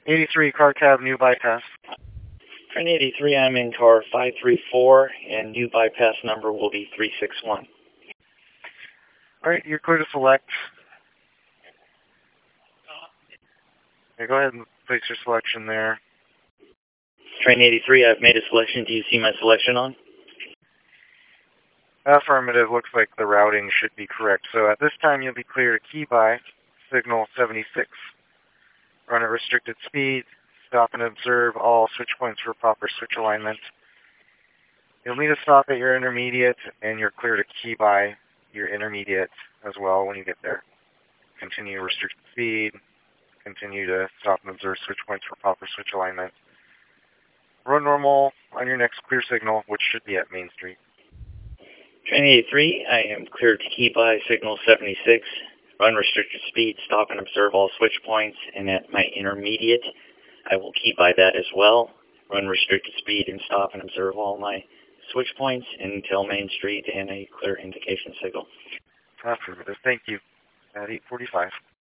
83, car cab, new bypass. Train 83, I'm in car 534, and new bypass number will be 361. Alright, you're clear to select. Okay, go ahead and place your selection there. Train 83, I've made a selection. Do you see my selection on? Affirmative. Looks like the routing should be correct. So at this time, you'll be clear to key by signal 76. Run at restricted speed. Stop and observe all switch points for proper switch alignment. You'll need to stop at your intermediate, and you're clear to key by your intermediate as well when you get there. Continue restricted speed. Continue to stop and observe switch points for proper switch alignment. Run normal on your next clear signal, which should be at Main Street. Train 83, I am cleared to key by signal 76. Run restricted speed, stop and observe all switch points, and at my intermediate, I will key by that as well. Run restricted speed and stop and observe all my switch points until Main Street and a clear indication signal. Affirmative. Thank you. At 8:45.